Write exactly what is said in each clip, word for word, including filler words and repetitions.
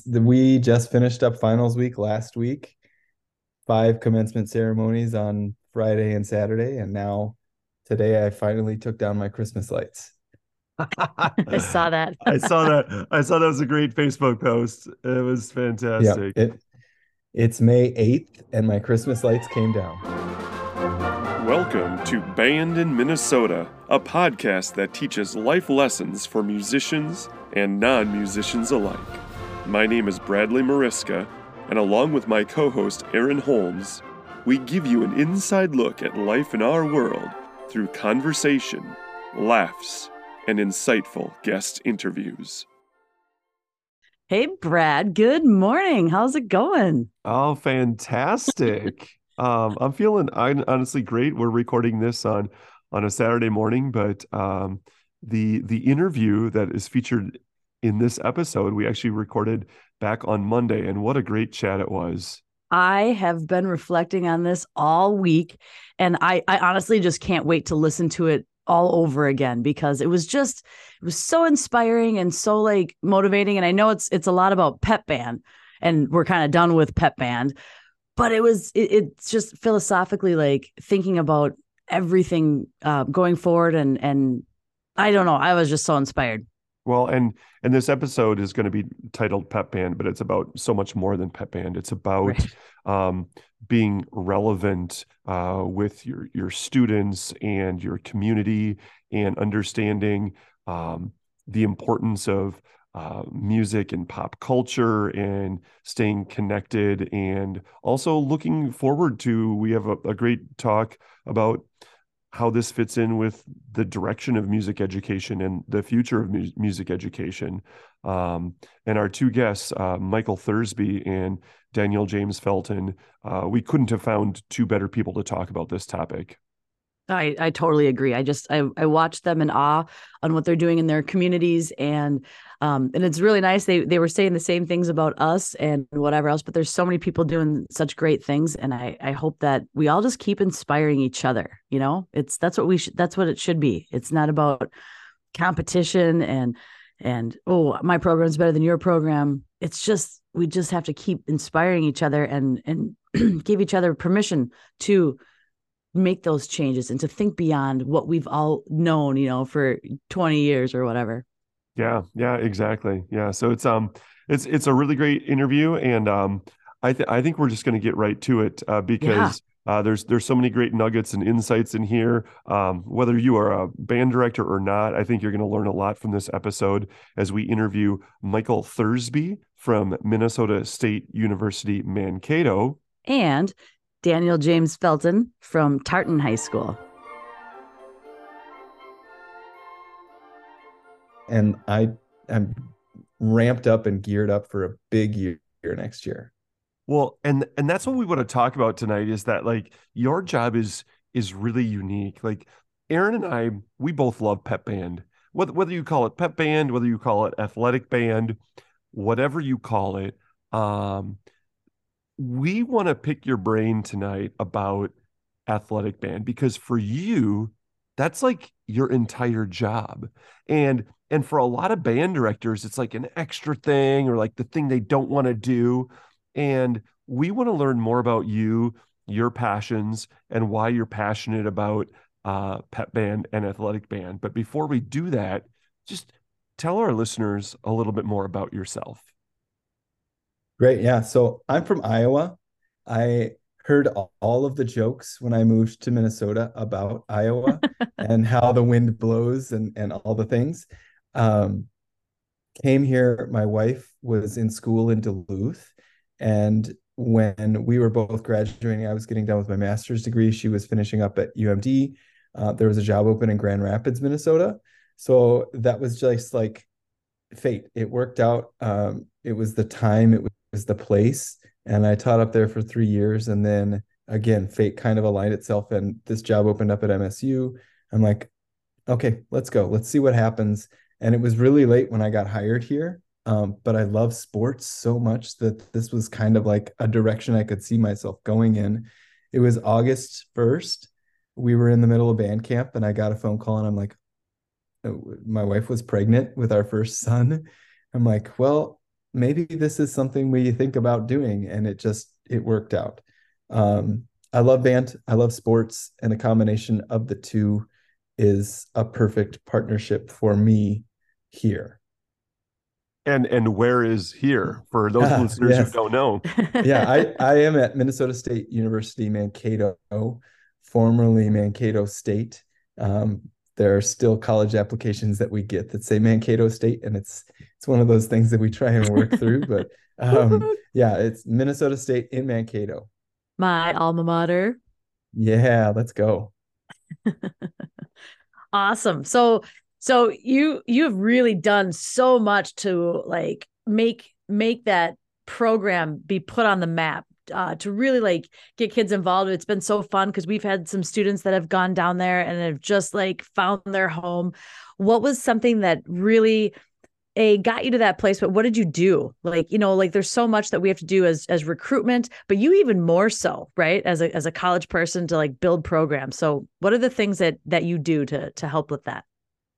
the, we just finished up finals week last week. Five commencement ceremonies on Friday and Saturday, and now today I finally took down my Christmas lights. I saw that. I saw that. I saw that was a great Facebook post. It was Yeah, fantastic. it it's May eighth, and my Christmas lights came down. Welcome to Band in Minnesota, a podcast that teaches life lessons for musicians and non-musicians alike. My name is Bradley Mariska, and along with my co-host Aaron Holmes, we give you an inside look at life in our world through conversation, laughs, and insightful guest interviews. Hey, Brad. Good morning. How's it going? Oh, fantastic. um, I'm feeling I'm honestly great. We're recording this on on a Saturday morning, but um, the the interview that is featured in this episode, we actually recorded back on Monday, and what a great chat it was. I have been reflecting on this all week, and I, I honestly just can't wait to listen to it all over again because it was just it was so inspiring and so like motivating. And I know it's it's a lot about pep band, and we're kind of done with pep band, but it was it, it's just philosophically like thinking about everything uh, going forward, and and I don't know, I was just so inspired. Well, and and this episode is going to be titled Pep Band, but it's about so much more than Pep Band. It's about Right. um, being relevant uh, with your your students and your community, and understanding um, the importance of uh, music and pop culture, and staying connected, and also looking forward to. We have a, a great talk about how this fits in with the direction of music education and the future of mu- music education. Um, and our two guests, uh, Michael Thursby and Daniel James Felton, uh, we couldn't have found two better people to talk about this topic. I, I totally agree. I just I, I watch them in awe on what they're doing in their communities, and um and it's really nice. They they were saying the same things about us and whatever else, but there's so many people doing such great things, and I I hope that we all just keep inspiring each other. You know, it's that's what we should that's what it should be. It's not about competition and and oh, my program's better than your program. It's just we just have to keep inspiring each other and and give each other permission to make those changes and to think beyond what we've all known, you know, for twenty years or whatever. Yeah, yeah, exactly. Yeah. So it's um it's it's a really great interview, and um I th- I think we're just going to get right to it uh, Yeah. because uh, there's there's so many great nuggets and insights in here. Um, whether you are a band director or not, I think you're going to learn a lot from this episode as we interview Michael Thursby from Minnesota State University Mankato. And Daniel James Felton from Tartan High School. And I am ramped up and geared up for a big year next year. Well, and and that's what we want to talk about tonight, is that like your job is is really unique. Like Aaron and I, we both love pep band. Whether whether you call it pep band, whether you call it athletic band, whatever you call it, um, we want to pick your brain tonight about athletic band, because for you, that's like your entire job. And and for a lot of band directors, it's like an extra thing, or like the thing they don't want to do. And we want to learn more about you, your passions, and why you're passionate about uh, pep band and athletic band. But before we do that, just tell our listeners a little bit more about yourself. Great. Yeah. So I'm from Iowa. I heard all, all of the jokes when I moved to Minnesota about Iowa and how the wind blows and, and all the things. Um, came here. My wife was in school in Duluth. And when we were both graduating, I was getting done with my master's degree. She was finishing up at U M D. Uh, there was a job open in Grand Rapids, Minnesota. So that was just like fate. It worked out. Um, it was the time, it was the place. And I taught up there for three years. And then again, fate kind of aligned itself, and this job opened up at M S U. I'm like, okay, let's go. Let's see what happens. And it was really late when I got hired here. Um, but I love sports so much that this was kind of like a direction I could see myself going in. It was August first. We were in the middle of band camp, and I got a phone call, and I'm like, my wife was pregnant with our first son. I'm like, well, maybe this is something we think about doing, and it just it worked out. Um, I love band, I love sports, and a combination of the two is a perfect partnership for me here. And and where is here for those Ah, listeners yes. who don't know? Yeah, I, I am at Minnesota State University, Mankato, formerly Mankato State. Um, there are still college applications that we get that say Mankato State, and it's it's one of those things that we try and work through. But um, yeah, it's Minnesota State in Mankato. My alma mater. Yeah, let's go. Awesome. So so you you've really done so much to like make make that program be put on the map, uh, to really like get kids involved. It's been so fun because we've had some students that have gone down there and have just like found their home. What was something that really a got you to that place, but what did you do? Like, you know, like there's so much that we have to do as as recruitment, but you even more so, right? As a as a college person to like build programs. So what are the things that that you do to to help with that?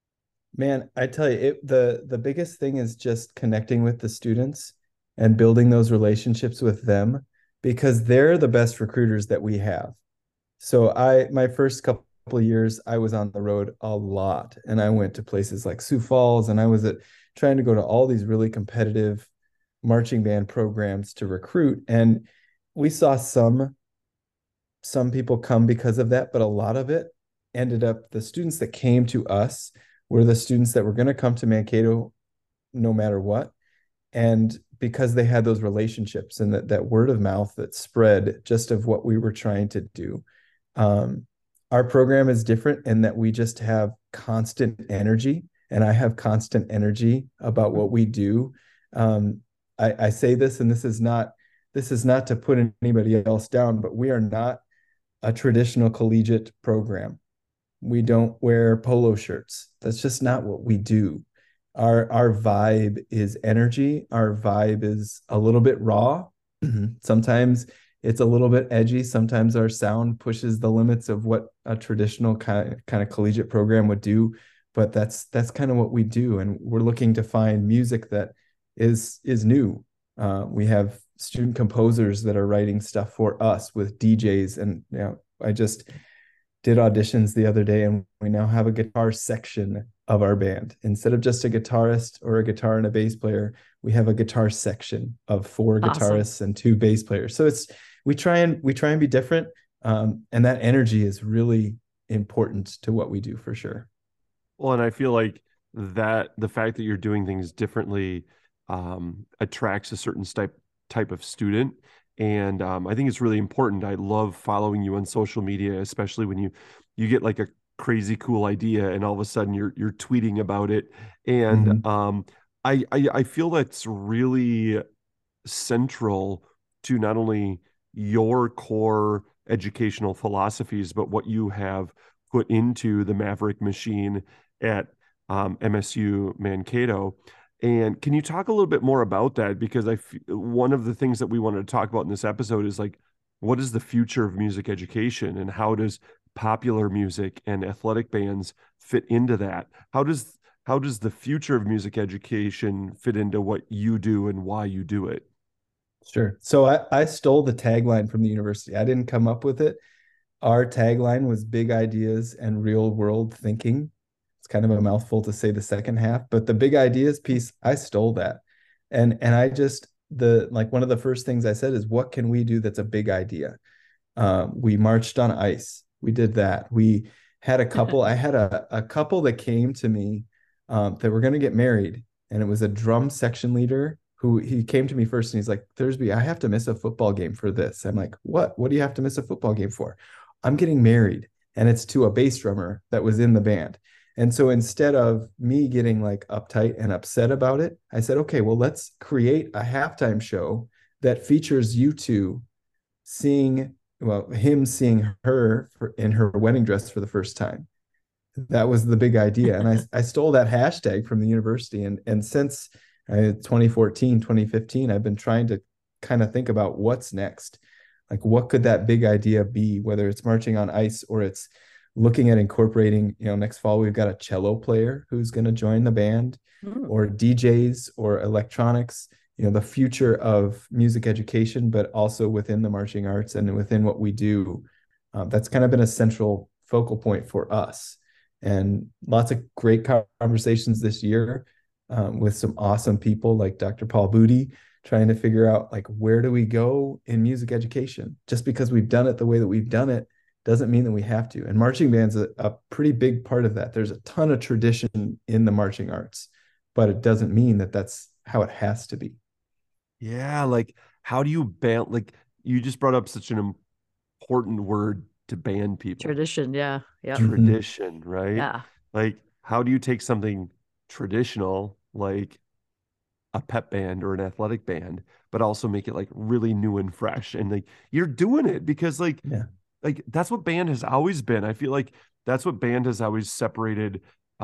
Man, I tell you, it the the biggest thing is just connecting with the students and building those relationships with them, because they're the best recruiters that we have. So I my first couple of years I was on the road a lot, and I went to places like Sioux Falls, and I was at trying to go to all these really competitive marching band programs to recruit, and we saw some some people come because of that, but a lot of it ended up the students that came to us were the students that were going to come to Mankato no matter what. And because they had those relationships and that, that word of mouth that spread just of what we were trying to do. Um, our program is different in that we just have constant energy, and I have constant energy about what we do. Um, I, I say this, and this is not this is not to put anybody else down, but we are not a traditional collegiate program. We don't wear polo shirts. That's just not what we do. Our our vibe is energy. Our vibe is a little bit raw. Sometimes it's a little bit edgy. Sometimes our sound pushes the limits of what a traditional kind of, kind of collegiate program would do. But that's that's kind of what we do, and we're looking to find music that is is new. Uh, we have student composers that are writing stuff for us with D Js, and you know, I just did auditions the other day, and we now have a guitar section of our band. Instead of just a guitarist or a guitar and a bass player, we have a guitar section of four Awesome. guitarists and two bass players. So it's we try and we try and be different, um, and that energy is really important to what we do for sure. Well, and I feel like that the fact that you're doing things differently um, attracts a certain type type of student. And um, I think it's really important. I love following you on social media, especially when you you get like a crazy cool idea and all of a sudden you're you're tweeting about it. And Mhm. um, I, I I feel that's really central to not only your core educational philosophies, but what you have put into the Maverick machine at um, M S U Mankato. And can you talk a little bit more about that? Because I, f- one of the things that we wanted to talk about in this episode is like, what is the future of music education, and how does popular music and athletic bands fit into that? How does how does the future of music education fit into what you do and why you do it? Sure. So I, I stole the tagline from the university. I didn't come up with it. Our tagline was big ideas and real world thinking. It's kind of a mouthful to say the second half, but the big ideas piece, I stole that. And and I just the like one of the first things I said is, what can we do that's a big idea? Um, we marched on ice. We did that. We had a couple. I had a, a couple that came to me um, that were going to get married, and it was a drum section leader who he came to me first, and he's like, Thursby, I have to miss a football game for this. I'm like, what? What do you have to miss a football game for? I'm getting married, and it's to a bass drummer that was in the band. And so instead of me getting like uptight and upset about it, I said, okay, well, let's create a halftime show that features you two seeing, well, him seeing her for, in her wedding dress for the first time. That was the big idea. And I, I stole that hashtag from the university. And, and since uh, twenty fourteen, twenty fifteen, I've been trying to kind of think about what's next. Like, what could that big idea be, whether it's marching on ice or it's looking at incorporating, you know, next fall, we've got a cello player who's going to join the band, Mm. or D Js or electronics. you know, the future of music education, but also within the marching arts and within what we do. Um, that's kind of been a central focal point for us. And lots of great conversations this year um, with some awesome people like Doctor Paul Booty, trying to figure out like, where do we go in music education? Just because we've done it the way that we've done it doesn't mean that we have to. And marching band's a, a pretty big part of that. There's a ton of tradition in the marching arts, but it doesn't mean that that's how it has to be. Yeah, like how do you ban, like you just brought up such an important word to ban people. Tradition, yeah. Yeah. Tradition, right? Yeah. Like how do you take something traditional like a pep band or an athletic band, but also make it like really new and fresh? And like you're doing it because like yeah. like that's what band has always been. I feel like that's what band has always separated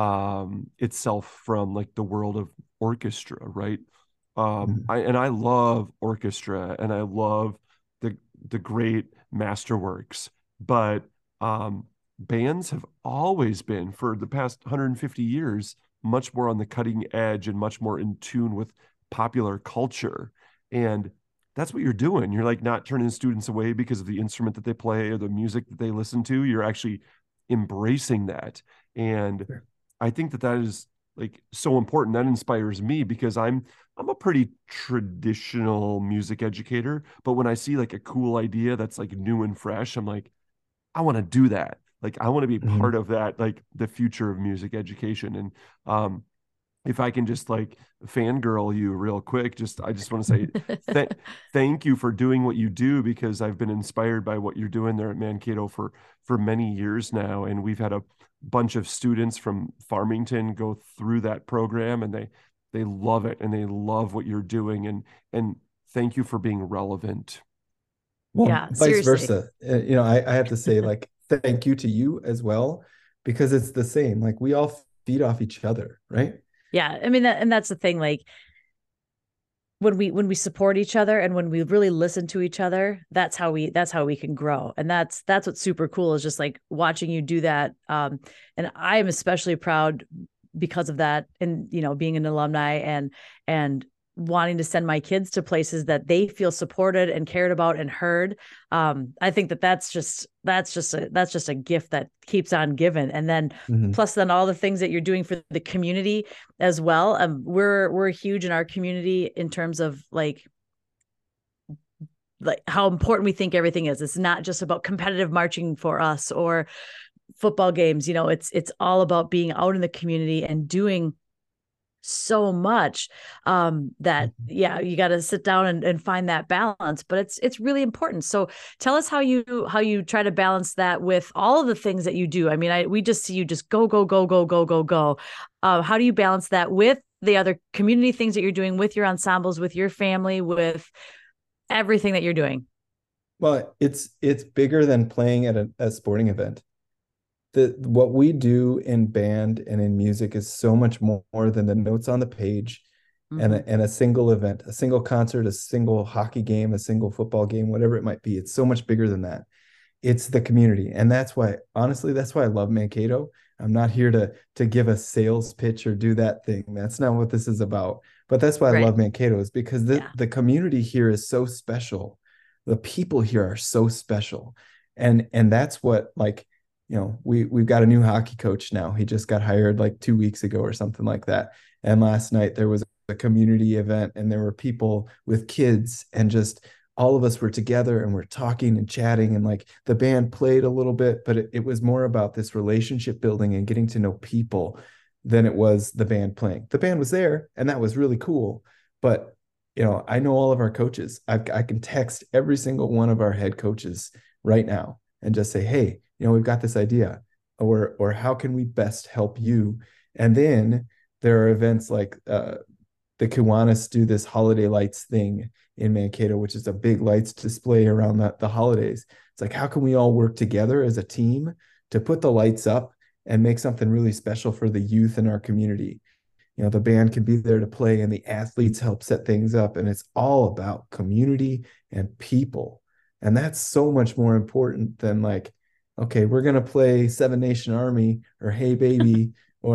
um itself from like the world of orchestra, right? Um Mm-hmm. I and I love orchestra and I love the the great masterworks, but um bands have always been for the past one hundred fifty years much more on the cutting edge and much more in tune with popular culture. And that's what you're doing. You're like not turning students away because of the instrument that they play or the music that they listen to. You're actually embracing that. And Sure. I think that that is like so important. That inspires me because I'm I'm a pretty traditional music educator, but when I see like a cool idea that's like new and fresh, I'm like, I want to do that. Like I want to be Mm-hmm. part of that, like the future of music education. And um if I can just like fangirl you real quick, just I just want to say th- thank you for doing what you do, because I've been inspired by what you're doing there at Mankato for for many years now, and we've had a bunch of students from Farmington go through that program, and they they love it and they love what you're doing, and and thank you for being relevant. Well, Yeah, vice seriously. versa. Uh, You know, I, I have to say, like, thank you to you as well, because it's the same. Like, we all feed off each other, right? Yeah. I mean, that, and that's the thing, like when we, when we support each other and when we really listen to each other, that's how we, that's how we can grow. And that's, that's what's super cool is just like watching you do that. Um, and I am especially proud because of that. And, you know, being an alumni and, and wanting to send my kids to places that they feel supported and cared about and heard. Um, I think that that's just, that's just a, that's just a gift that keeps on giving. And then Mm-hmm. plus then all the things that you're doing for the community as well. Um, we're, we're huge in our community in terms of like, like how important we think everything is. It's not just about competitive marching for us or football games. You know, it's, it's all about being out in the community and doing so much um that yeah you got to sit down and, and find that balance, but it's it's really important. So tell us how you how you try to balance that with all of the things that you do. I mean, I we just see you just go go go go go go go uh, how do you balance that with the other community things that you're doing, with your ensembles, with your family, with everything that you're doing? Well, it's it's bigger than playing at a, a sporting event. The what we do in band and in music is so much more than the notes on the page and Mhm. a, and a single event, a single concert, a single hockey game, a single football game, whatever it might be. It's so much bigger than that. It's the community. And that's why, honestly, that's why I love Mankato. I'm not here to to give a sales pitch or do that thing. That's not what this is about. But that's why I Right. love Mankato, is because the, Yeah. the community here is so special. The people here are so special. And and that's what, like, you know, we we've got a new hockey coach now. He just got hired like two weeks ago or something like that. And last night there was a community event and there were people with kids, and just all of us were together and we're talking and chatting, and like the band played a little bit, but it, it was more about this relationship building and getting to know people than it was the band playing. The band was there and that was really cool. But, you know, I know all of our coaches. I've, I can text every single one of our head coaches right now and just say, hey, you know, we've got this idea, or, or how can we best help you? And then there are events like uh, the Kiwanis do this holiday lights thing in Mankato, which is a big lights display around the, the holidays. It's like, how can we all work together as a team to put the lights up and make something really special for the youth in our community? You know, the band can be there to play and the athletes help set things up. And it's all about community and people. And that's so much more important than like, okay, we're going to play Seven Nation Army or Hey Baby or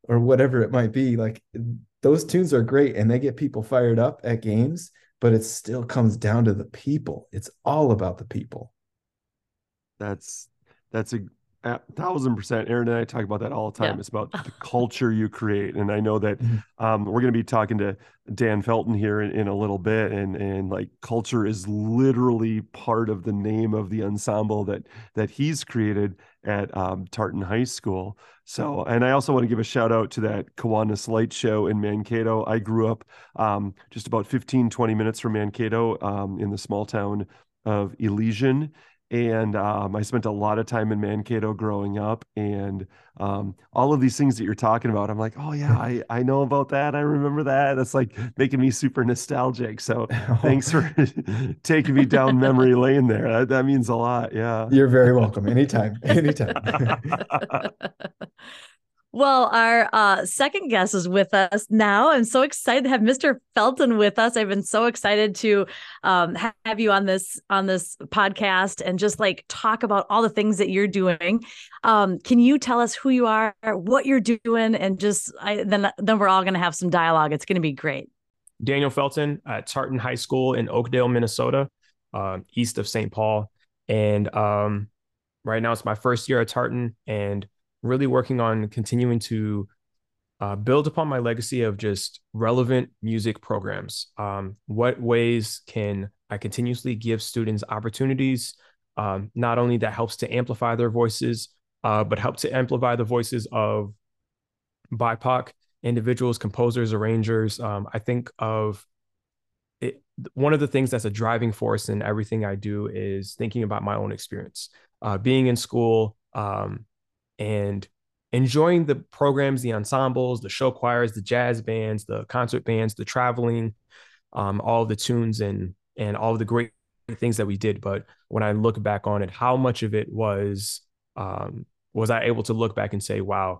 or whatever it might be. Like those tunes are great and they get people fired up at games, but it still comes down to the people. It's all about the people. That's that's a, a thousand percent. Aaron and I talk about that all the time. Yeah. It's about the culture you create. And I know that Mhm. um, we're going to be talking to Dan Felton here in, in a little bit. And and like culture is literally part of the name of the ensemble that that he's created at um, Tartan High School. So, and I also want to give a shout out to that Kiwanis Light Show in Mankato. I grew up um, just about fifteen, twenty minutes from Mankato um, in the small town of Elysian. And um, I spent a lot of time in Mankato growing up, and um, all of these things that you're talking about, I'm like, oh yeah, I, I know about that. I remember that. That's like making me super nostalgic. So thanks for taking me down memory lane there. That, that means a lot. Yeah. You're very welcome. Anytime. Anytime. Well, our uh, second guest is with us now. I'm so excited to have Mister Felton with us. I've been so excited to um, have you on this on this podcast and just like talk about all the things that you're doing. Um, can you tell us who you are, what you're doing, and just I, then then we're all going to have some dialogue. It's going to be great. Daniel Felton at Tartan High School in Oakdale, Minnesota, uh, east of Saint Paul, and um, right now it's my first year at Tartan, and really working on continuing to uh, build upon my legacy of just relevant music programs. Um, what ways can I continuously give students opportunities, um, not only that helps to amplify their voices, uh, but help to amplify the voices of B I P O C individuals, composers, arrangers. Um, I think of it. One of the things that's a driving force in everything I do is thinking about my own experience, uh, being in school, um, and enjoying the programs, the ensembles, the show choirs, the jazz bands, the concert bands, the traveling, um, all the tunes and and all of the great things that we did. But when I look back on it, how much of it was um, was I able to look back and say, wow,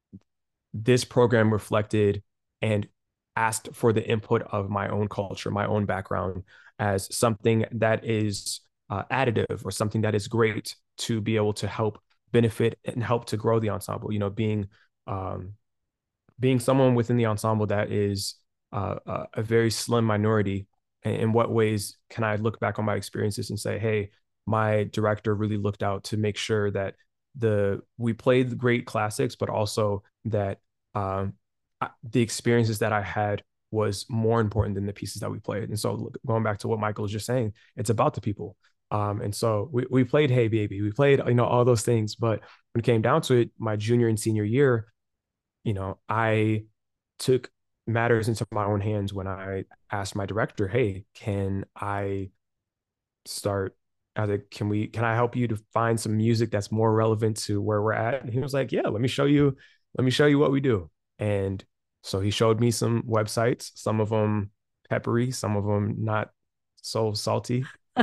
this program reflected and asked for the input of my own culture, my own background, as something that is uh, additive or something that is great to be able to help benefit and help to grow the ensemble. You know, being um, being someone within the ensemble that is uh, a, a very slim minority. In, in what ways can I look back on my experiences and say, hey, my director really looked out to make sure that the we played the great classics, but also that um, I, the experiences that I had was more important than the pieces that we played. And so going back to what Michael was just saying, it's about the people. Um, and so we, we played Hey Baby, we played, you know, all those things. But when it came down to it, my junior and senior year, you know, I took matters into my own hands when I asked my director, hey, can I start, I was like, can we, can I help you to find some music that's more relevant to where we're at? And he was like, yeah, let me show you, let me show you what we do. And so he showed me some websites, some of them peppery, some of them not so salty.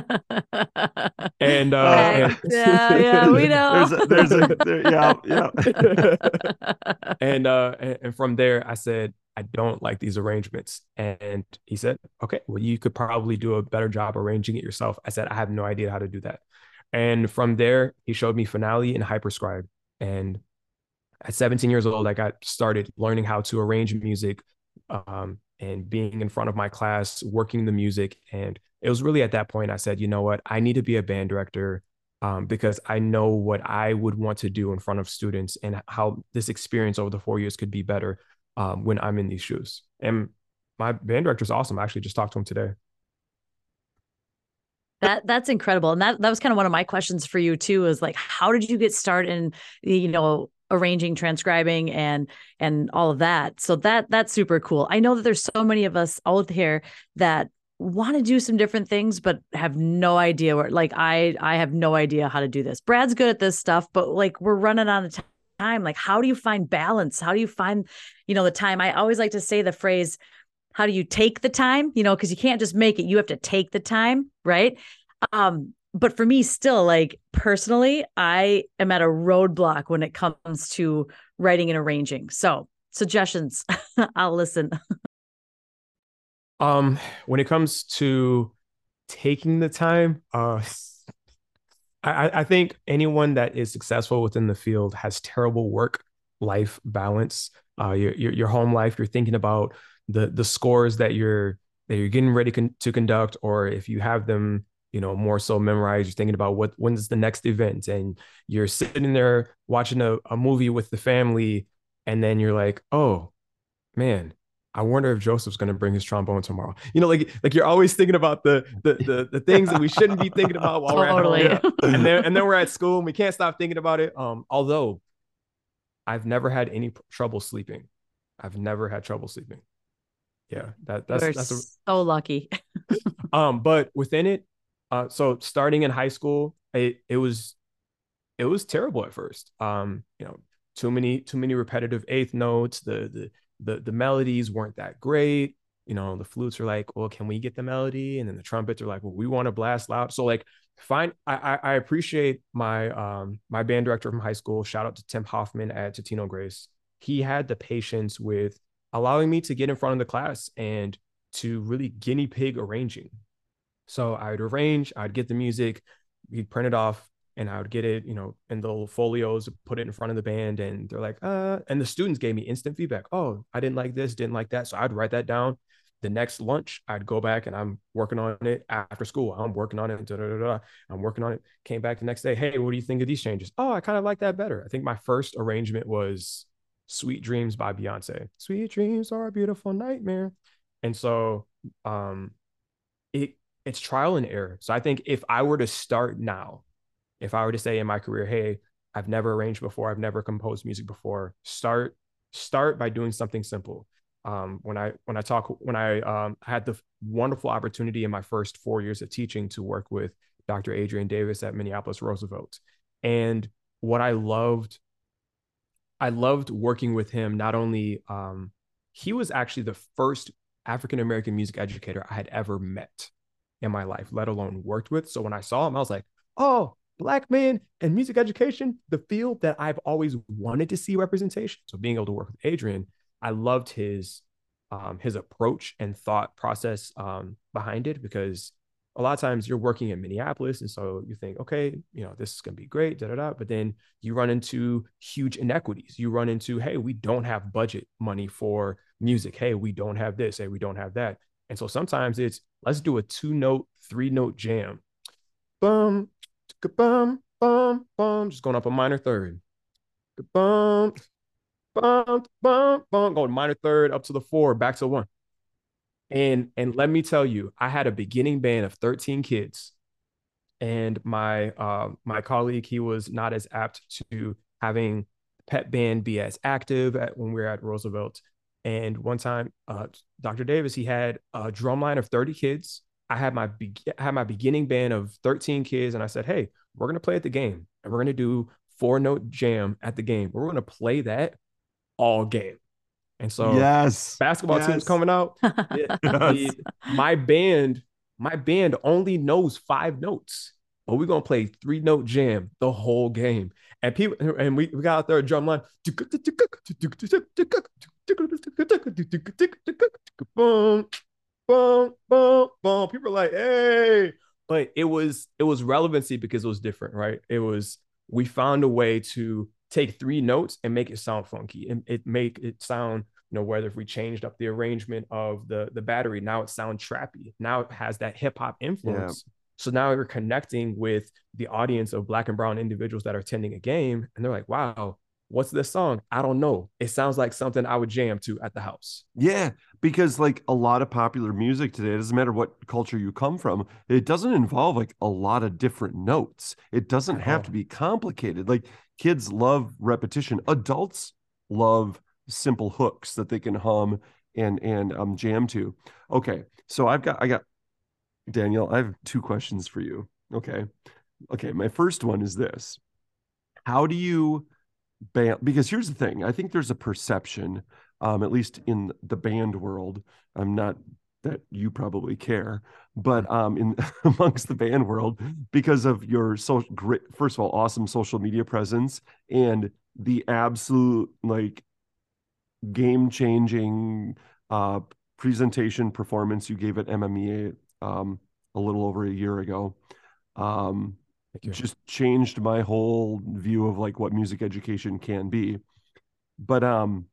And uh Right. and, Yeah, yeah, we know. There's a, there's a there, yeah, yeah. and uh and, and from there I said, I don't like these arrangements. And he said, okay, well, you could probably do a better job arranging it yourself. I said, I have no idea how to do that. And from there, he showed me Finale and Hyperscribe. And at seventeen years old, I got started learning how to arrange music, um, and being in front of my class, working the music. And it was really at that point I said, you know what, I need to be a band director, um, because I know what I would want to do in front of students and how this experience over the four years could be better um, when I'm in these shoes. And my band director is awesome. I actually just talked to him today. That that's incredible. And that, that was kind of one of my questions for you too, is like, how did you get started in, you know, arranging, transcribing and, and all of that. So that, that's super cool. I know that there's so many of us out here that want to do some different things, but have no idea where, like, I, I have no idea how to do this. Brad's good at this stuff, but like, we're running out of time. Like, how do you find balance? How do you find, you know, the time? I always like to say the phrase, how do you take the time? You know, because you can't just make it, you have to take the time. Right. Um, but for me still, like personally, I am at a roadblock when it comes to writing and arranging. So suggestions, I'll listen. Um, when it comes to taking the time, uh, I, I think anyone that is successful within the field has terrible work-life balance. uh, your, your your home life. You're thinking about the the scores that you're that you're getting ready con- to conduct, or if you have them, you know, more so memorized, you're thinking about what when's the next event, and you're sitting there watching a, a movie with the family, and then you're like, oh man, I wonder if Joseph's going to bring his trombone tomorrow. You know, like like you're always thinking about the the the, the things that we shouldn't be thinking about while Totally. we're at home. Yeah. And then and then we're at school and we can't stop thinking about it. Um, although I've never had any p- trouble sleeping. I've never had trouble sleeping. Yeah, that that's You're that's a, so lucky. um, but within it, uh, so starting in high school, it it was it was terrible at first. Um, you know, too many too many repetitive eighth notes. The the the the melodies weren't that great. You know, the flutes are like, well, can we get the melody? And then the trumpets are like, well, we want to blast loud. So like, fine. I I appreciate my um my band director from high school. Shout out to Tim Hoffman at Totino Grace. He had the patience with allowing me to get in front of the class and to really guinea pig arranging. So I'd arrange, I'd get the music, we'd print it off, and I would get it, you know, in the little folios, put it in front of the band, and they're like, uh, and the students gave me instant feedback. Oh, I didn't like this, didn't like that. So I'd write that down. The next lunch, I'd go back and I'm working on it after school. I'm working on it. Da, da, da, da. I'm working on it. Came back the next day. Hey, what do you think of these changes? Oh, I kind of like that better. I think my first arrangement was Sweet Dreams by Beyonce. Sweet dreams are a beautiful nightmare. And so um, it it's trial and error. So I think if I were to start now, if I were to say in my career, hey, I've never arranged before, I've never composed music before, start start by doing something simple. Um, when I when I talk when I um, had the wonderful opportunity in my first four years of teaching to work with Doctor Adrian Davis at Minneapolis Roosevelt, and what I loved, I loved working with him. Not only um, he was actually the first African American music educator I had ever met in my life, let alone worked with. So when I saw him, I was like, oh, Black man and music education, the field that I've always wanted to see representation. So being able to work with Adrian, I loved his um, his approach and thought process um, behind it, because a lot of times you're working in Minneapolis, and so you think, okay, you know, this is going to be great, da da da. But then you run into huge inequities. You run into, hey, we don't have budget money for music. Hey, we don't have this. Hey, we don't have that. And so sometimes it's, let's do a two note, three note jam. Bum, bum, bum, bum, just going up a minor third. Bum, bum, bum, bum, going minor third up to the four, back to one. And and let me tell you, I had a beginning band of thirteen kids, and my uh, my colleague, he was not as apt to having pep band be as active at, when we were at Roosevelt. And one time, uh, Doctor Davis, he had a drum line of thirty kids. I had my be- I had my beginning band of thirteen kids, and I said, hey, we're gonna play at the game, and we're gonna do four note jam at the game. We're gonna play that all game. And so yes, basketball yes. team's coming out. The, Yes. the, my band, my band only knows five notes, but we're gonna play three note jam the whole game. And people, and we, we got out there a drum line. Boom, boom, boom, boom. People are like, hey. But it was it was relevancy because it was different, right? It was, we found a way to take three notes and make it sound funky, and it make it sound, you know, whether if we changed up the arrangement of the the battery, now it sounds trappy, now it has that hip-hop influence. Yeah. So now we're connecting with the audience of Black and brown individuals that are attending a game, and they're like, wow, what's this song? I don't know, it sounds like something I would jam to at the house. Yeah, because like a lot of popular music today, it doesn't matter what culture you come from, it doesn't involve like a lot of different notes. It doesn't have to be complicated. Like, kids love repetition. Adults love simple hooks that they can hum and and um jam to. Okay, so I've got I got Daniel, I have two questions for you. Okay. Okay, my first one is this. How do you band, because here's the thing, I think there's a perception, um, at least in the band world, I'm not that you probably care, but um, in amongst the band world, because of your so great, first of all, awesome social media presence and the absolute like game-changing uh, presentation performance you gave at M M E A um, a little over a year ago. Um, just changed my whole view of like what music education can be. But um,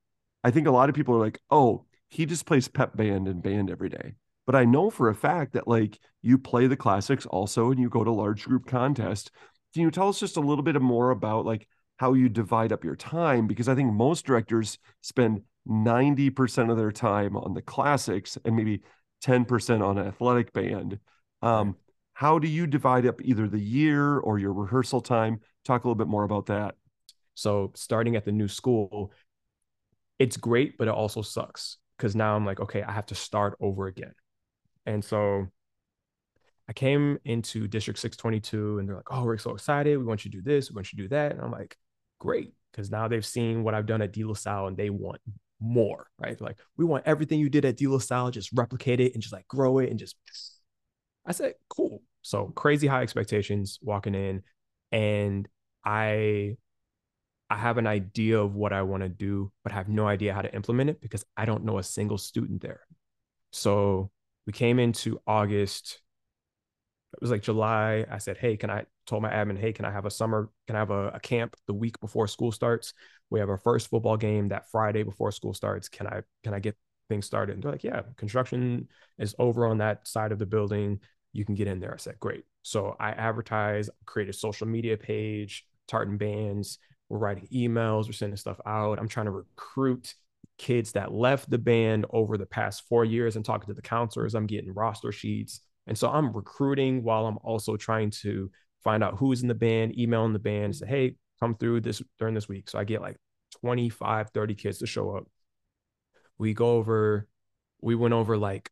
I think a lot of people are like, oh, he just plays pep band and band every day. But I know for a fact that like you play the classics also and you go to large group contests. Can you tell us just a little bit more about like how you divide up your time? Because I think most directors spend ninety percent of their time on the classics and maybe ten percent on athletic band. Um, Right. how do you divide up either the year or your rehearsal time? Talk a little bit more about that. So starting at the new school, it's great, but it also sucks because now I'm like, okay, I have to start over again. And so I came into District six twenty-two and they're like, oh, we're so excited. We want you to do this. We want you to do that. And I'm like, great. Because now they've seen what I've done at De La Salle and they want more, right? They're like, we want everything you did at De La Salle, just replicate it and just like grow it and just, I said, cool. So crazy high expectations walking in. And I, I have an idea of what I want to do, but I have no idea how to implement it because I don't know a single student there. So we came into August. It was like July. I said, hey, can I told my admin, hey, can I have a summer, can I have a, a camp the week before school starts? We have our first football game that Friday before school starts. Can I, can I get things started? And they're like, yeah, construction is over on that side of the building. You can get in there. I said, great. So I advertise, created a social media page, Tartan Bands. We're writing emails, we're sending stuff out. I'm trying to recruit kids that left the band over the past four years and talking to the counselors. I'm getting roster sheets. And so I'm recruiting while I'm also trying to find out who's in the band, emailing the band, and say, hey, come through this during this week. So I get like twenty-five, thirty kids to show up. We go over, we went over like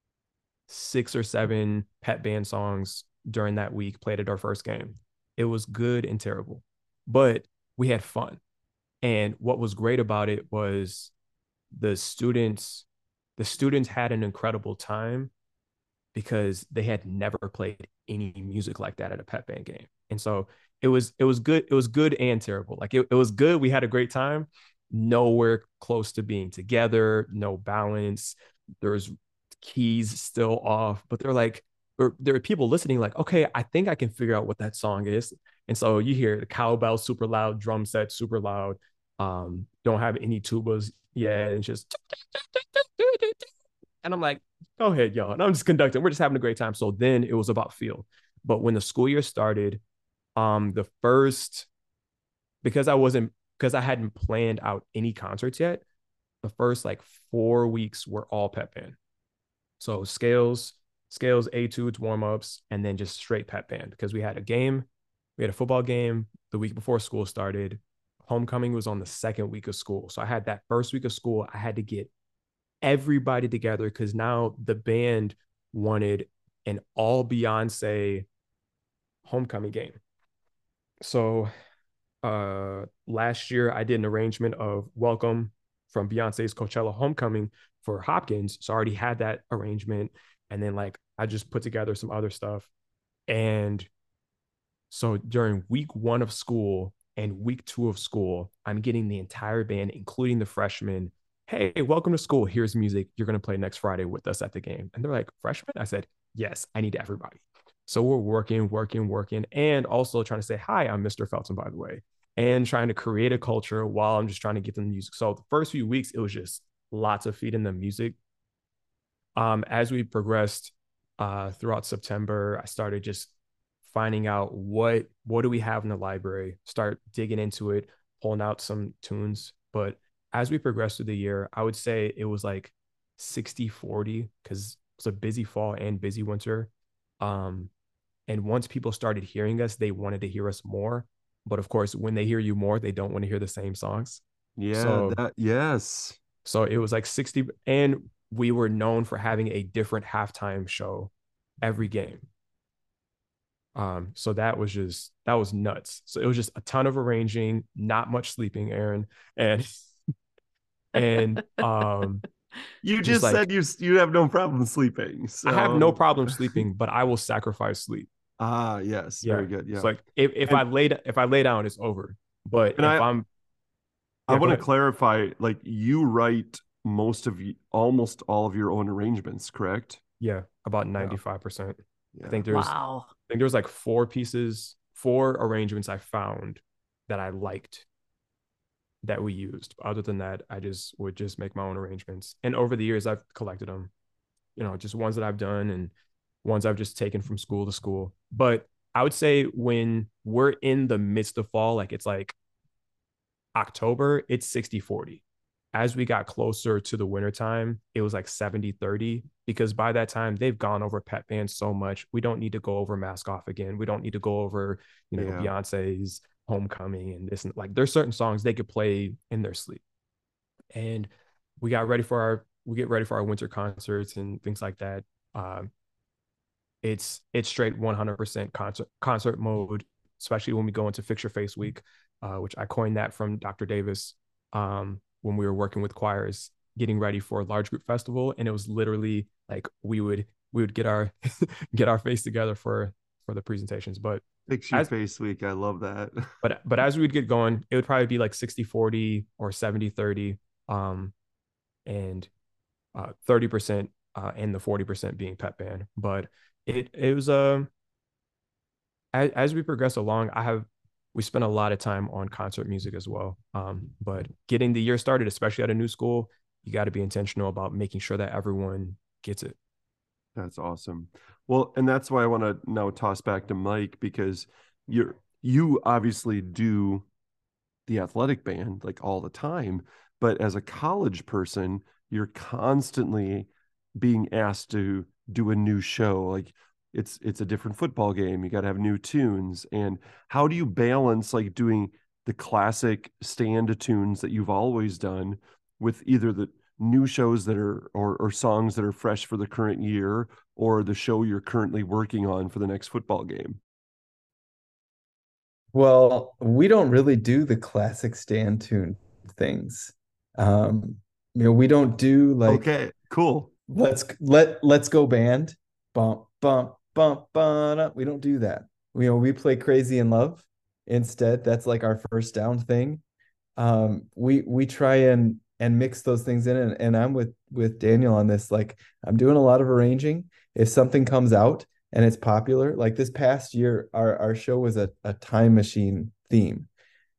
six or seven pet band songs during that week, played at our first game. It was good and terrible, but we had fun. And what was great about it was the students, the students had an incredible time because they had never played any music like that at a pep band game. And so it was, it was good. It was good and terrible. Like it, it was good. We had a great time. Nowhere close to being together, no balance. There's keys still off, but they're like, or there are people listening like, okay, I think I can figure out what that song is. And so you hear the cowbell super loud, drum set super loud, um, don't have any tubas yet, and just and I'm like, go ahead, y'all. And I'm just conducting. We're just having a great time. So then it was about feel. But when the school year started, um, the first, because I wasn't, because I hadn't planned out any concerts yet, the first like four weeks were all pep band. So scales, scales, etudes, warm-ups, and then just straight pep band because we had a game, we had a football game the week before school started. Homecoming was on the second week of school. So I had that first week of school, I had to get everybody together because now the band wanted an all Beyonce homecoming game. So uh last year I did an arrangement of Welcome from Beyonce's Coachella Homecoming for Hopkins. So I already had that arrangement. And then like I just put together some other stuff. And so during week one of school and week two of school, I'm getting the entire band, including the freshmen. Hey, welcome to school. Here's music. You're going to play next Friday with us at the game. And they're like, freshmen? I said, yes, I need everybody. So we're working, working, working, and also trying to say, hi, I'm Mister Felton, by the way, and trying to create a culture while I'm just trying to get them the music. So the first few weeks, it was just lots of feeding them music. Um, as we progressed uh, throughout September, I started just finding out what, what do we have in the library, start digging into it, pulling out some tunes. But as we progressed through the year, I would say it was like sixty forty because it's a busy fall and busy winter. Um, and once people started hearing us, they wanted to hear us more. But of course, when they hear you more, they don't want to hear the same songs. Yeah, So, that, yes. so it was like sixty, and we were known for having a different halftime show every game. Um, so that was just, that was nuts. So it was just a ton of arranging, not much sleeping, Aaron. And, and, um, You just just like, said you you have no problem sleeping. So I have no problem sleeping, but I will sacrifice sleep. ah, yes, Yeah. very good. Yeah. It's like if, if And- I lay if I lay down, it's over. But if And I- I'm I Yeah, go want to ahead. clarify, like you write most of you, almost all of your own arrangements, correct? Yeah, about ninety-five percent. Yeah. I think there's Wow. I think there's like four pieces, four arrangements I found that I liked that we used. Other than that, I just would just make my own arrangements. And over the years, I've collected them, you know, just ones that I've done and ones I've just taken from school to school. But I would say when we're in the midst of fall, like it's like October, it's sixty forty. As we got closer to the wintertime, it was like seventy thirty, because by that time they've gone over Pep Band so much. We don't need to go over Mask Off again. We don't need to go over, you know, yeah. Beyonce's Homecoming and this, and like there's certain songs they could play in their sleep. And we got ready for our, we get ready for our winter concerts and things like that. Um, it's, it's straight one hundred percent concert, concert mode, especially when we go into Fix Your Face Week, uh, which I coined that from Doctor Davis. Um, when we were working with choirs, getting ready for a large group festival. And it was literally like, we would, we would get our, get our face together for, for the presentations. But Fix Your Face Week. I love that. but, but as we would get going, it would probably be like sixty forty or seventy thirty. Um, and, uh, thirty percent, uh, and the forty percent being Pep Band. But it, it was, um, uh, as, as we progress along, I have, we spent a lot of time on concert music as well. Um, but getting the year started, especially at a new school, you got to be intentional about making sure that everyone gets it. That's awesome. Well, and that's why I want to now toss back to Mike, because you're, you obviously do the athletic band like all the time, but as a college person, you're constantly being asked to do a new show. Like, it's it's a different football game. You got to have new tunes. And how do you balance like doing the classic stand tunes that you've always done with either the new shows that are, or, or songs that are fresh for the current year, or the show you're currently working on for the next football game? Well, we don't really do the classic stand tune things. Um, you know, we don't do like, okay, cool. Let's let let's go band. Bump, bump, bump, bump. We don't do that. We, you know, we play Crazy in Love instead. That's like our first down thing. Um, we we try and and mix those things in, and, and I'm with with Daniel on this. Like, I'm doing a lot of arranging. If something comes out and it's popular, like this past year, our our show was a, a time machine theme.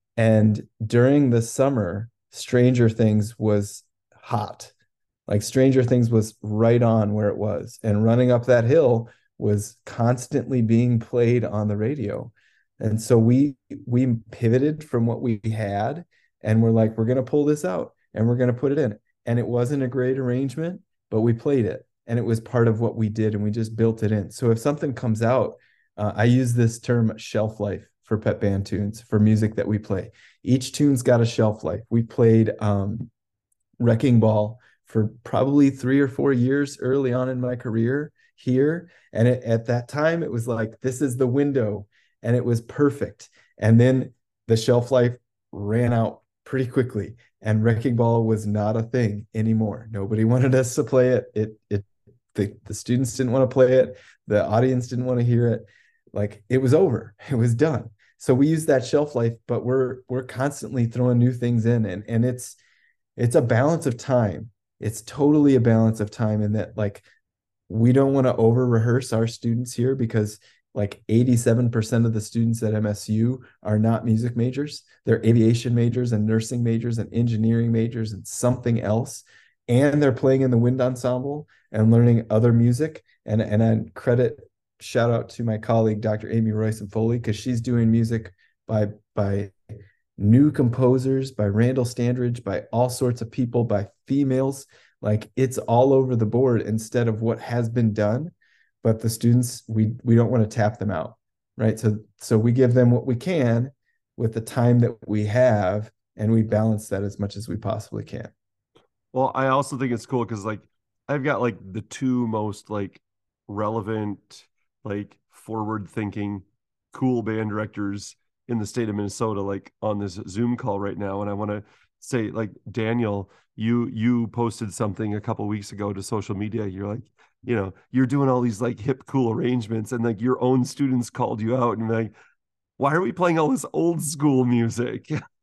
And during the summer, Stranger Things was hot. Like Stranger Things was right on where it was, and Running Up That Hill was constantly being played on the radio. And so we we pivoted from what we had, and we're like, we're going to pull this out and we're going to put it in. And it wasn't a great arrangement, but we played it, and it was part of what we did, and we just built it in. So if something comes out, uh, I use this term shelf life for Pep Band tunes, for music that we play. Each tune's got a shelf life. We played um, Wrecking Ball for probably three or four years early on in my career here. And it, at that time, it was like, this is the window, and it was perfect. And then the shelf life ran out pretty quickly, and Wrecking Ball was not a thing anymore. Nobody wanted us to play it. It, it, the, the students didn't want to play it. The audience didn't want to hear it. Like, it was over. It was done. So we use that shelf life, but we're, we're constantly throwing new things in, and, and it's, it's a balance of time. It's totally a balance of time, in that, like, we don't want to over rehearse our students here, because like eighty-seven percent of the students at M S U are not music majors. They're aviation majors and nursing majors and engineering majors and something else. And they're playing in the wind ensemble and learning other music. And, and I credit, shout out to my colleague, Doctor Amy Royson Foley, because she's doing music by, by new composers, by Randall Standridge, by all sorts of people, by females. Like, it's all over the board instead of what has been done. But the students, we we don't want to tap them out, right? So so we give them what we can with the time that we have, and we balance that as much as we possibly can. Well, I also think it's cool because, like, I've got like the two most like relevant, like forward-thinking, cool band directors in the state of Minnesota, like on this Zoom call right now. And I want to say, like, Daniel, you you posted something a couple of weeks ago to social media. You're like, you know, you're doing all these like hip, cool arrangements, and like your own students called you out and like, why are we playing all this old school music?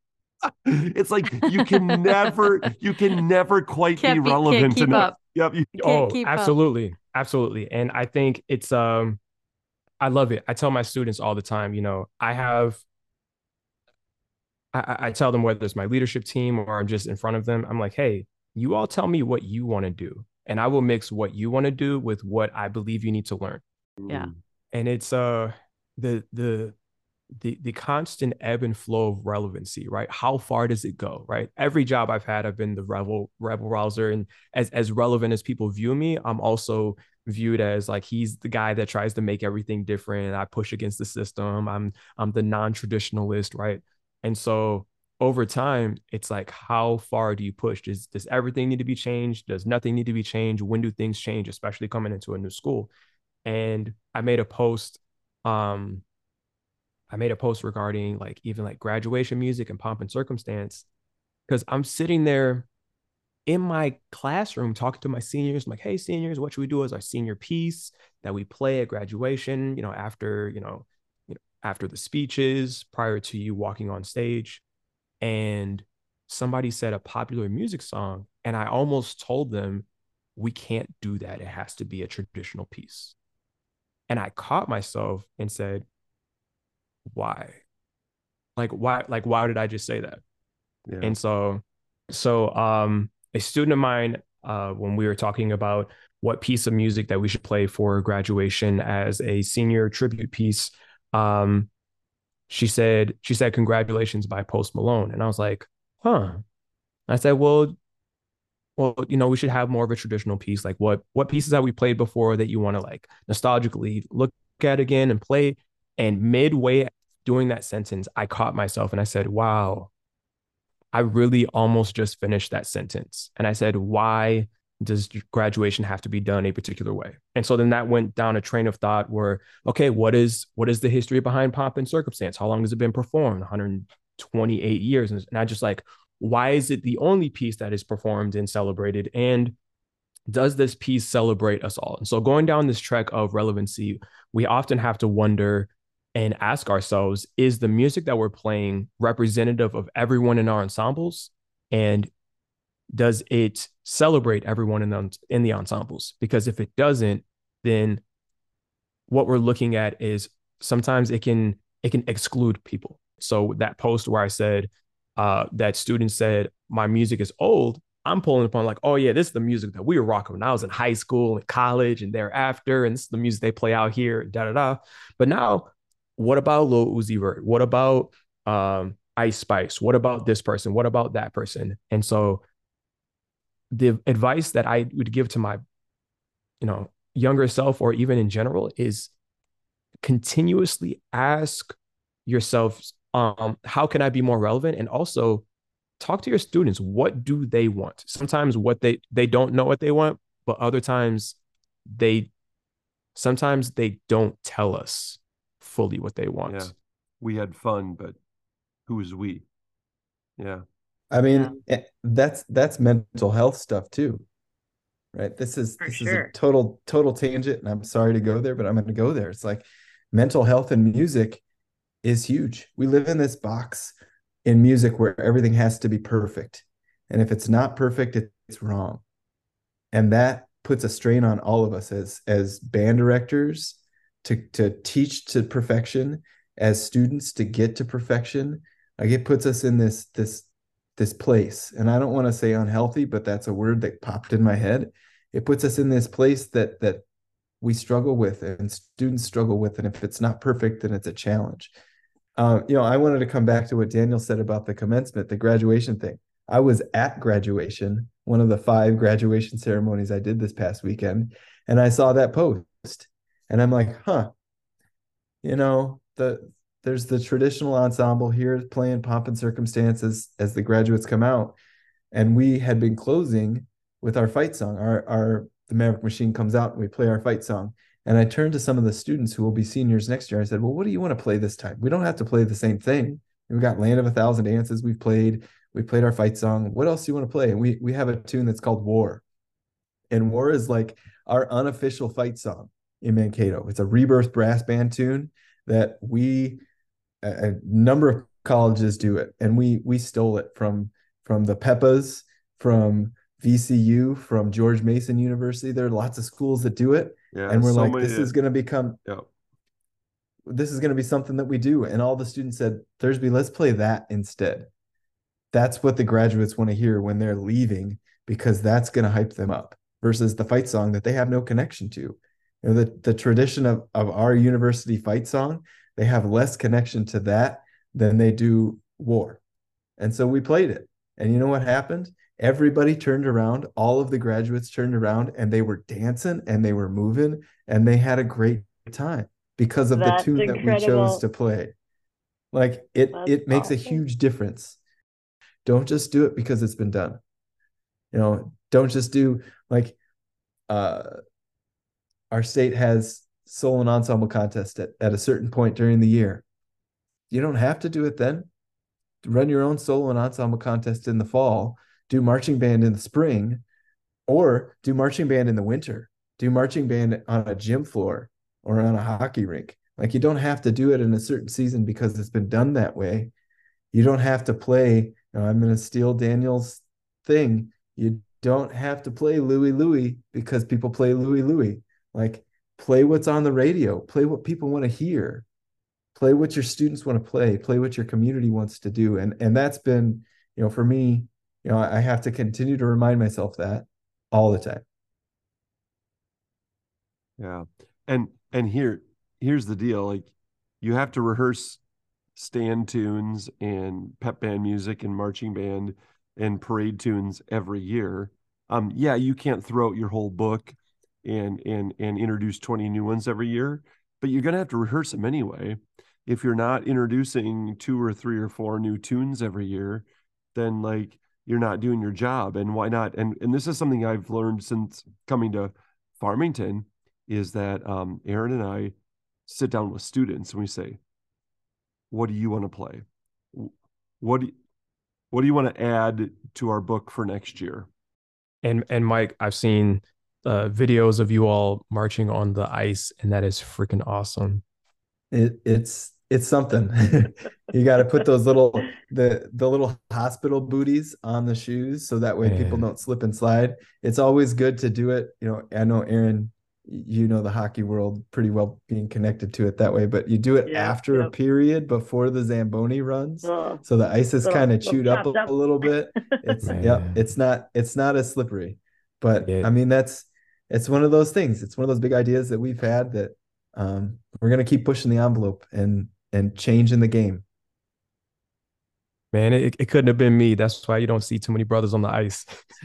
It's like, you can never, you can never quite Can't be be- relevant can't keep enough. up. Yep. You, Can't Oh, keep up. absolutely. Absolutely. And I think it's, um, I love it. I tell my students all the time, you know, I have, I, I tell them, whether it's my leadership team or I'm just in front of them, I'm like, hey, you all tell me what you want to do, and I will mix what you want to do with what I believe you need to learn. Yeah. And it's uh the the the the constant ebb and flow of relevancy, right? How far does it go, right? Every job I've had, I've been the rebel rebel rouser, and as as relevant as people view me, I'm also viewed as like he's the guy that tries to make everything different. I push against the system. I'm I'm the non-traditionalist, right? And so over time, it's like, how far do you push? Does does everything need to be changed? Does nothing need to be changed? When do things change, especially coming into a new school? And I made a post um I made a post regarding like even like graduation music and pomp and circumstance, because I'm sitting there in my classroom talking to my seniors. I'm like, hey, seniors, what should we do as our senior piece that we play at graduation, you know, after, you know, you know, after the speeches, prior to you walking on stage. And somebody said a popular music song. And I almost told them, we can't do that. It has to be a traditional piece. And I caught myself and said, why? Like, why, like, why did I just say that? Yeah. And so, so, um, a student of mine, uh, when we were talking about what piece of music that we should play for graduation as a senior tribute piece, um, she said, she said, "Congratulations" by Post Malone. And I was like, huh. I said, well, well, you know, we should have more of a traditional piece. Like what, what pieces have we played before that you want to like nostalgically look at again and play? And midway doing that sentence, I caught myself and I said, wow, I really almost just finished that sentence. And I said, why does graduation have to be done a particular way? And so then that went down a train of thought where, okay, what is what is the history behind pomp and circumstance? How long has it been performed? one hundred twenty-eight years. And I just like, why is it the only piece that is performed and celebrated? And does this piece celebrate us all? And so going down this trek of relevancy, we often have to wonder and ask ourselves, is the music that we're playing representative of everyone in our ensembles? And does it celebrate everyone in the, in the ensembles? Because if it doesn't, then what we're looking at is sometimes it can it can exclude people. So that post where I said uh, that students said my music is old, I'm pulling upon like, oh yeah, this is the music that we were rocking when I was in high school and college and thereafter, and this is the music they play out here, da da da. But now, what about Lil Uzi Vert? What about um, Ice Spice? What about this person? What about that person? And so the advice that I would give to my, you know, younger self, or even in general, is continuously ask yourself, um, how can I be more relevant? And also talk to your students. What do they want? Sometimes what they, they don't know what they want, but other times they, sometimes they don't tell us fully what they want. Yeah. We had fun, but who is we? Yeah. I mean, yeah. that's that's mental health stuff too, right? This is For this sure. is a total total tangent, and I'm sorry to go there, but I'm going to go there. It's like mental health and music is huge. We live in this box in music where everything has to be perfect, and if it's not perfect, it's wrong, and that puts a strain on all of us as as band directors to to teach to perfection, as students to get to perfection. Like it puts us in this this this place, and I don't want to say unhealthy, but that's a word that popped in my head. It puts us in this place that that we struggle with and students struggle with, and if it's not perfect, then it's a challenge. Uh, you know, I wanted to come back to what Daniel said about the commencement, the graduation thing. I was at graduation, one of the five graduation ceremonies I did this past weekend, and I saw that post, and I'm like, huh, you know, the there's the traditional ensemble here playing pomp and circumstances as the graduates come out. And we had been closing with our fight song. Our, our the Maverick Machine comes out and we play our fight song. And I turned to some of the students who will be seniors next year. I said, well, what do you want to play this time? We don't have to play the same thing. We've got Land of a Thousand Dances. We've played, we played our fight song. What else do you want to play? And we, we have a tune that's called War. And War is like our unofficial fight song in Mankato. It's a Rebirth brass band tune that we, a number of colleges do it, and we we stole it from from the Peppas, from V C U, from George Mason University. There are lots of schools that do it, Yeah, and we're so like, many, this is going to become yeah. this is going to be something that we do. And all the students said, Thursby, let's play that instead. That's what the graduates want to hear when they're leaving, because that's going to hype them up versus the fight song that they have no connection to. You know, the, the tradition of, of our university fight song, they have less connection to that than they do war. And so we played it. And you know what happened? Everybody turned around. All of the graduates turned around and they were dancing and they were moving and they had a great time because of That's the tune incredible. that we chose to play. Like it, That's it makes awesome. a huge difference. Don't just do it because it's been done. You know, don't just do like uh, our state has solo and ensemble contest at, at a certain point during the year. You don't have to do it then. Run your own solo and ensemble contest in the fall, do marching band in the spring, or do marching band in the winter. Do marching band on a gym floor or on a hockey rink. Like you don't have to do it in a certain season because it's been done that way. You don't have to play, you know, I'm going to steal Daniel's thing. You don't have to play Louie Louie because people play Louie Louie. Like play what's on the radio, play what people want to hear. Play what your students want to play, play what your community wants to do. And, and that's been, you know, for me, you know, I have to continue to remind myself that all the time. Yeah. And, and here, here's the deal. Like you have to rehearse stand tunes and pep band music and marching band and parade tunes every year. Um, yeah, you can't throw out your whole book and, and, and introduce twenty new ones every year, but you're going to have to rehearse them anyway. If you're not introducing two or three or four new tunes every year, then like you're not doing your job. And why not? And and this is something I've learned since coming to Farmington is that um, Aaron and I sit down with students and we say, what do you want to play? What do you, what do you want to add to our book for next year? And and Mike, I've seen uh, videos of you all marching on the ice, and that is freaking awesome. It, it's it's something. You got to put those little the the little hospital booties on the shoes so that way Man. people don't slip and slide. It's always good to do it. You know, I know Aaron, you know the hockey world pretty well, being connected to it that way, but you do it Yeah, after yep. a period before the Zamboni runs, Oh, so the ice is little- kind of little chewed up chopped a, up. a little bit. It's Man. yep, it's not it's not as slippery, but Yeah. I mean that's it's one of those things. It's one of those big ideas that we've had that um, we're gonna keep pushing the envelope and and changing the game. Man, it, it couldn't have been me. That's why you don't see too many brothers on the ice.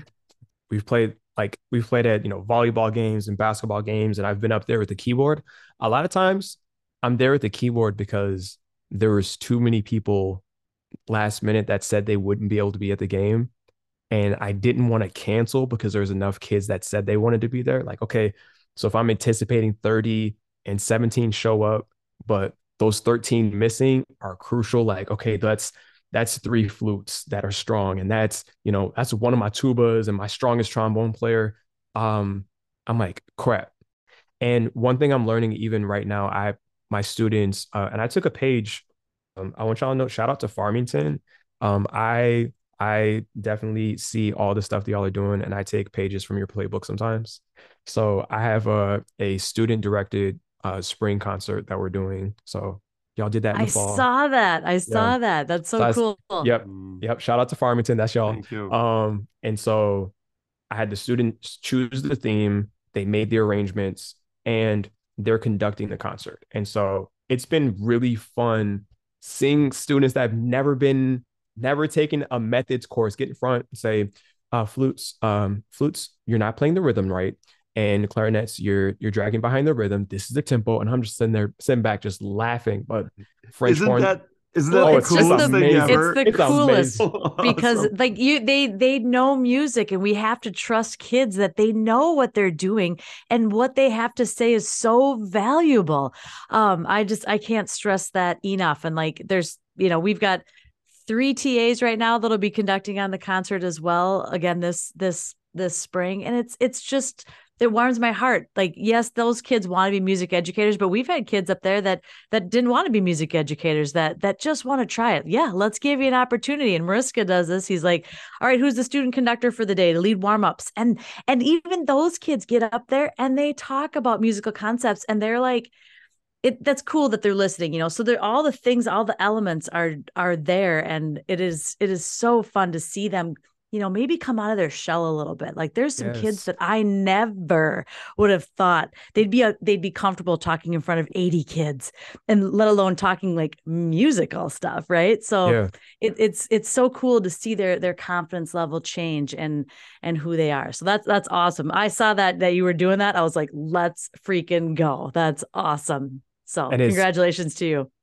We've played like we've played at, you know, volleyball games and basketball games, and I've been up there with the keyboard. A lot of times I'm there with the keyboard because there was too many people last minute that said they wouldn't be able to be at the game. And I didn't want to cancel because there was enough kids that said they wanted to be there. Like, okay, so if I'm anticipating thirty and seventeen show up, but those thirteen missing are crucial. Like, okay, that's that's three flutes that are strong. And that's, you know, that's one of my tubas and my strongest trombone player. Um, I'm like, crap. And one thing I'm learning even right now, I, my students, uh, and I took a page, um, I want y'all to know, shout out to Farmington. Um, I, I definitely see all the stuff that y'all are doing, and I take pages from your playbook sometimes. So I have a, a student directed uh, spring concert that we're doing. So y'all did that in I the fall. saw that. I saw that. That's so, So I- cool. Yep. Mm, Yep. Shout out to Farmington. That's y'all. Thank you. Um, and so I had the students choose the theme, they made the arrangements, and they're conducting the concert. And so it's been really fun seeing students that have never been, never taken a methods course get in front and say, uh, flutes, um, flutes, you're not playing the rhythm right. And clarinets, you're you're dragging behind the rhythm. This is the tempo. And I'm just sitting there, sitting back, just laughing. But French Isn't horn, that isn't Well, that the it's just coolest the- thing it's ever? the It's coolest amazing. because Awesome. like you they they know music, and we have to trust kids that they know what they're doing, and what they have to say is so valuable. um I just I can't stress that enough. And like there's, you know, we've got three T As right now that'll be conducting on the concert as well again this this this spring, and it's it's just, it warms my heart. Like, yes, those kids want to be music educators, but we've had kids up there that that didn't want to be music educators, that that just want to try it. Yeah, let's give you an opportunity. And Mariska does this. He's like, all right, who's the student conductor for the day to lead warm-ups? And and even those kids get up there and they talk about musical concepts, and they're like, it that's cool that they're listening, you know. So they're all the things, all the elements are are there, and it is it is so fun to see them, you know, maybe come out of their shell a little bit. Like there's some yes. kids that I never would have thought they'd be a, they'd be comfortable talking in front of eighty kids, and let alone talking like musical stuff, right? So yeah. it, it's it's so cool to see their their confidence level change and and who they are. So that's that's awesome. I saw that that you were doing that. I was like, let's freaking go. That's awesome. So and congratulations to you,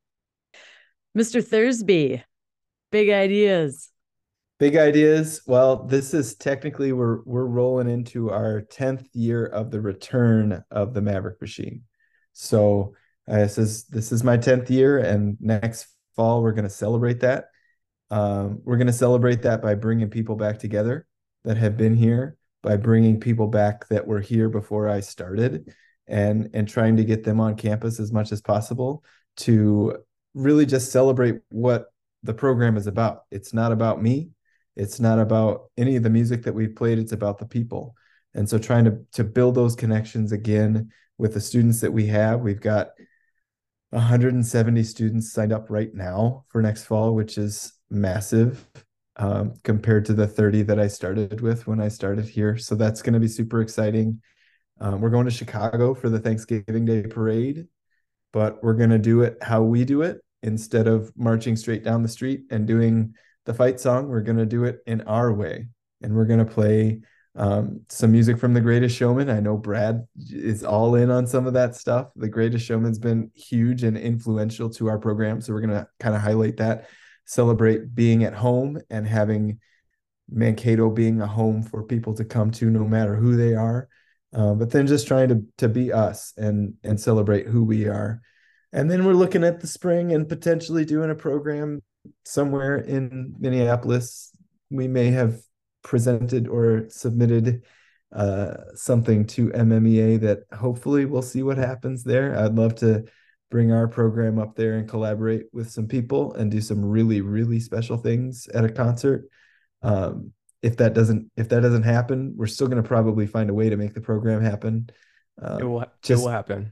Mister Thursby. Big ideas. Big ideas. Well, this is technically we're we're rolling into our tenth year of the return of the Maverick Machine. So uh, this is this is my tenth year, and next fall we're going to celebrate that. Um, we're going to celebrate that by bringing people back together that have been here, by bringing people back that were here before I started, and and trying to get them on campus as much as possible to really just celebrate what the program is about. It's not about me. It's not about any of the music that we've played. It's about the people. And so trying to, to build those connections again with the students that we have. We've got one hundred seventy students signed up right now for next fall, which is massive um, compared to the thirty that I started with when I started here. So that's going to be super exciting. Um, we're going to Chicago for the Thanksgiving Day parade, but we're going to do it how we do it. Instead of marching straight down the street and doing the fight song, we're going to do it in our way. And we're going to play um, some music from The Greatest Showman. I know Brad is all in on some of that stuff. The Greatest Showman's been huge and influential to our program. So we're going to kind of highlight that, celebrate being at home and having Mankato being a home for people to come to no matter who they are. Uh, but then just trying to to be us and and celebrate who we are. And then we're looking at the spring and potentially doing a program somewhere in Minneapolis. We may have presented or submitted uh, something to M M E A that hopefully we'll see what happens there. I'd love to bring our program up there and collaborate with some people and do some really, really special things at a concert. Um, if that doesn't, if that doesn't happen, we're still going to probably find a way to make the program happen. Um, it will, just, it will happen.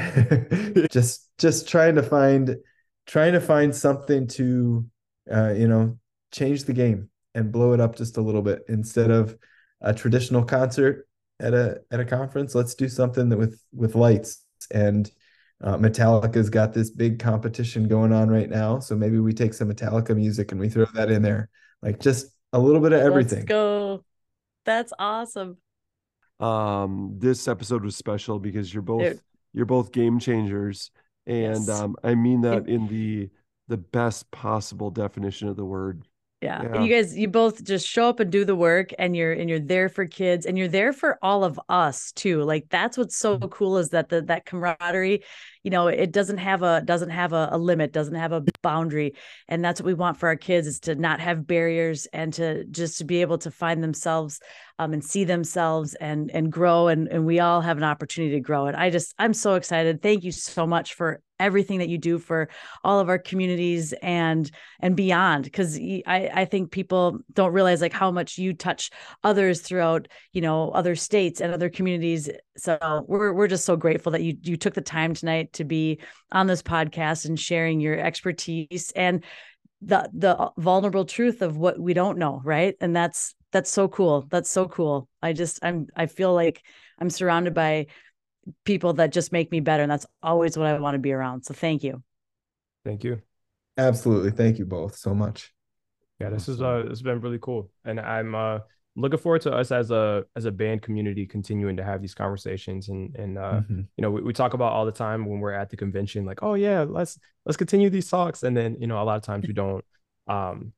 just, just trying to find, trying to find something to, uh, you know, change the game and blow it up just a little bit. Instead of a traditional concert at a, at a conference, let's do something that with, with lights. And uh, Metallica's got this big competition going on right now. So maybe we take some Metallica music and we throw that in there, like just a little bit of everything. Let's go. That's awesome. Um, this episode was special because you're both, it, you're both game changers. And, yes. um, I mean that in the, the best possible definition of the word. Yeah. yeah. You guys, you both just show up and do the work, and you're, and you're there for kids, and you're there for all of us too. Like that's, what's so cool is that the, that camaraderie, you know, it doesn't have a, doesn't have a, a limit, doesn't have a boundary. And that's what we want for our kids, is to not have barriers and to just to be able to find themselves um, and see themselves and, and grow. And, and we all have an opportunity to grow. And I just, I'm so excited. Thank you so much for everything that you do for all of our communities and, and beyond. Cause I, I think people don't realize like how much you touch others throughout, you know, other states and other communities. So we're, we're just so grateful that you, you took the time tonight to be on this podcast and sharing your expertise and the, the vulnerable truth of what we don't know. Right. And that's, that's so cool. That's so cool. I just, I'm, I feel like I'm surrounded by people that just make me better. And that's always what I want to be around. So thank you. Thank you. Absolutely. Thank you both so much. Yeah, this is uh, this has been really cool. And I'm uh, looking forward to us as a, as a band community continuing to have these conversations. And, and, uh, mm-hmm. you know, we, we talk about all the time when we're at the convention, like, oh yeah, let's, let's continue these talks. And then, you know, a lot of times we don't, um,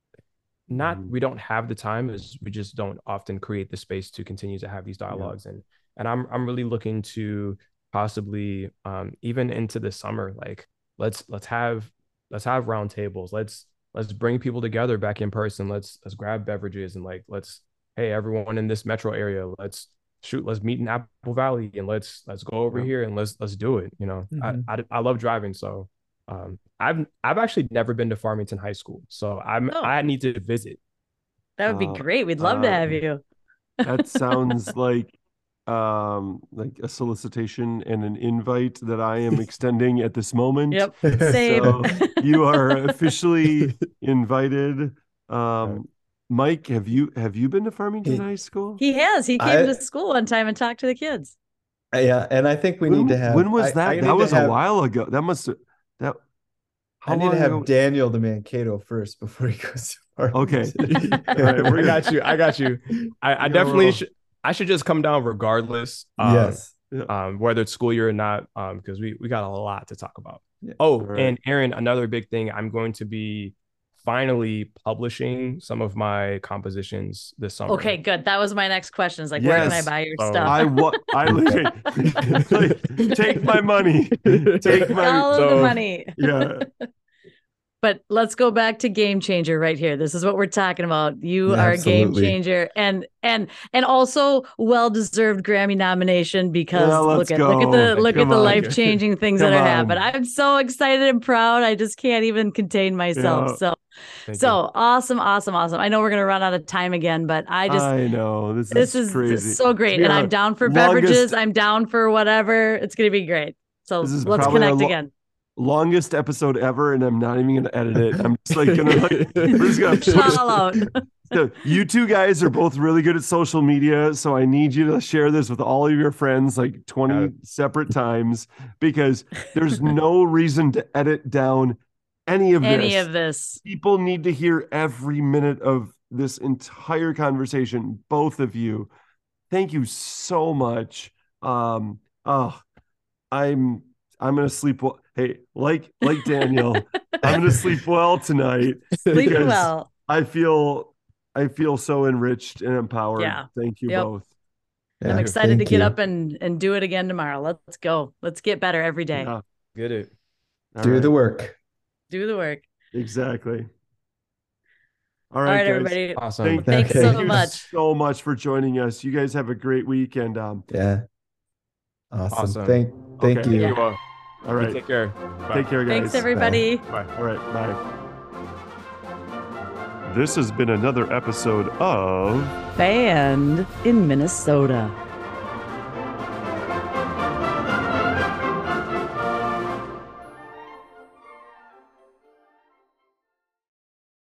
not, we don't have the time, is we just don't often create the space to continue to have these dialogues. Yeah. And, And I'm I'm really looking to possibly um, even into the summer, like let's let's have let's have round tables. Let's let's bring people together back in person. Let's let's grab beverages and like let's hey everyone in this metro area, let's shoot let's meet in Apple Valley and let's let's go over yeah. here and let's let's do it. You know, mm-hmm. I, I I love driving, so um, I've I've actually never been to Farmington High School, so I'm oh. I need to visit. That would be uh, great. We'd love uh, to have you. That sounds like um like a solicitation and an invite that I am extending at this moment. Yep. Same. So you are officially invited. Um Mike, have you have you been to Farmington He- High School? He has. He came I- to school one time and talked to the kids. Yeah, and I think we when, need to have. when was I- that? I need that to was have- a while ago. That must have that how I need long to have ago? Daniel the Mankato first before he goes to Okay. Farmington. All right, we're I got you. I got you. I, I Yo. definitely should. I should just come down regardless. Um, Yes. Um, whether it's school year or not, um, because we we got a lot to talk about. Yeah. Oh, All right. and Aaron, another big thing. I'm going to be finally publishing some of my compositions this summer. Okay, good. That was my next question. Is like, where can I Yes. buy your So stuff? I wa- I like, take my money. Take my All of so- the money. yeah. But let's go back to Game Changer right here. This is what we're talking about. You are a game Absolutely. changer, and and and also well-deserved Grammy nomination because Yeah, let's look at look at go. the look Come at the on. life-changing things that Come are on. happening. I'm so excited and proud. I just can't even contain myself. Yeah. So Thank so awesome, awesome, awesome. I know we're gonna run out of time again, but I just I know this, this is is crazy. so great, and Yeah. I'm down for Longest- beverages. I'm down for whatever. It's gonna be great. So This is let's probably our connect lo- again. Longest episode ever, and I'm not even gonna edit it. I'm just like gonna like we're just gonna push Shout out. So you two guys are both really good at social media, so I need you to share this with all of your friends like twenty Got it. separate times because there's no reason to edit down any of Any this. of this. People need to hear every minute of this entire conversation, both of you. Thank you so much. Um, oh, I'm I'm gonna sleep well. Hey, like like Daniel, I'm gonna sleep well tonight. Sleep because well. I feel I feel so enriched and empowered. Yeah. Thank you Yep. both. I'm Yeah, excited to thank get you. up and and do it again tomorrow. Let's go. Let's get better every day. Yeah. Get it. All Do right. the work. Do the work. Exactly. All All right, right, guys. everybody. Awesome. Thank, Thanks Okay. so thank you much. so much for joining us. You guys have a great week and um Yeah. Awesome. Awesome. Thank thank Okay. you. Thank you all. all right. Take care. Bye. Take care, guys. Thanks, everybody. Bye. All right, bye. This has been another episode of Band in Minnesota.